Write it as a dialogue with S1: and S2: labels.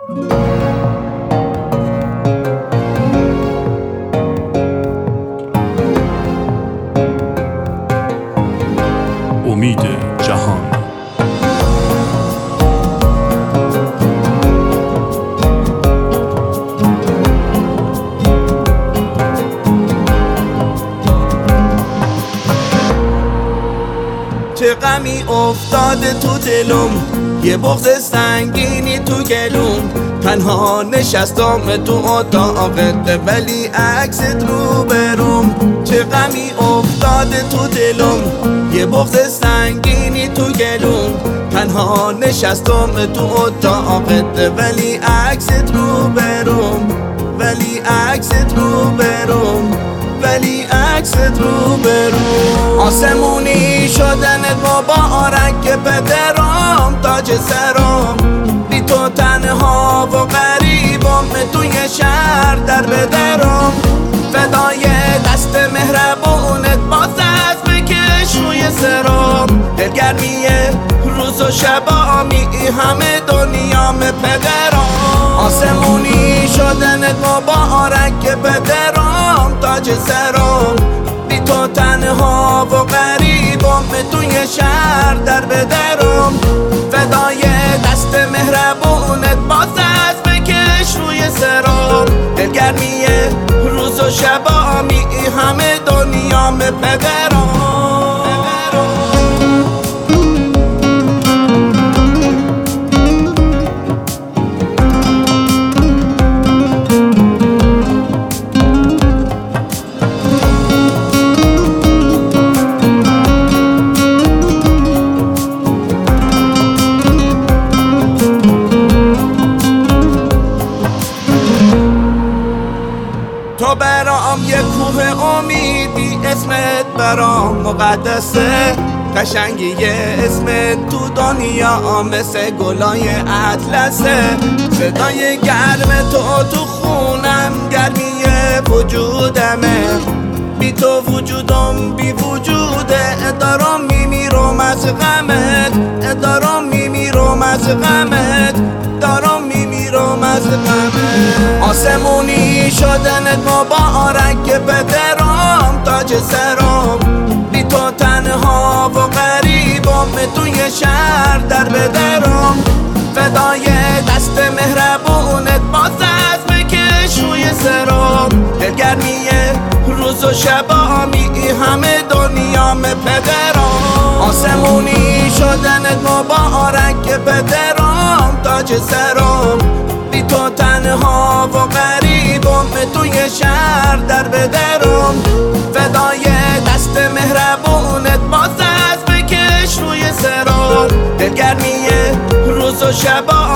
S1: امید جهان.
S2: چه غمی افتاده تو دلم، یه بغض سنگینی تو گلوم. تنها نشستم تو اتاقت ولی عکست رو بروم. چه غمی افتاده تو دلم، یه بغض سنگینی تو گلوم. تنها نشستم تو اتاقت ولی عکست رو بروم. ولی عکست رو بروم. ولی عکست رو بروم. آسمونی شدنت مبارک که پدرم تاج سرم. بی تو تنها و غریبم توی شهر در بدرم. فدای دست مهربونت باز از بکش روی سرم. دلگرمی روز و شبامی همه دنیام پدرم. آسمونی شدنت مبارک که پدرم تاج سرم. بی تو تنها و غریبم توی شهر در بدرم. فدای دست مهربونت باز از بکش روی سرم. دلگرمی روز و شبامی همه دنیام پدرم. تو برام یه کوه امیدی، اسمت برام مقدسه. قشنگی اسمت تو دنیا مثل گلای اطلسه. صدای گرم تو خونم گرمی وجودمه. بی تو وجودم بی وجوده. دارم میمیرم از غمت. دارم میمیرم از غمت. دارم میمیرم از غمت. آسمونی شدنت مبارک که پدرم تاج سرم. بی تو تنها و غریبم توی شهر در بدرم. فدای دست مهربونت باز از بکش روی سرم. دلگرمی روز و شبامی همه دنیام پدرم. آسمونی شدنت مبارک که پدرم تاج سرم. بی تو تنها و غریبم توی شهر در بدرم. فدای دست مهربونت باز از بکش روی سرم. دلگرمی روز و شبا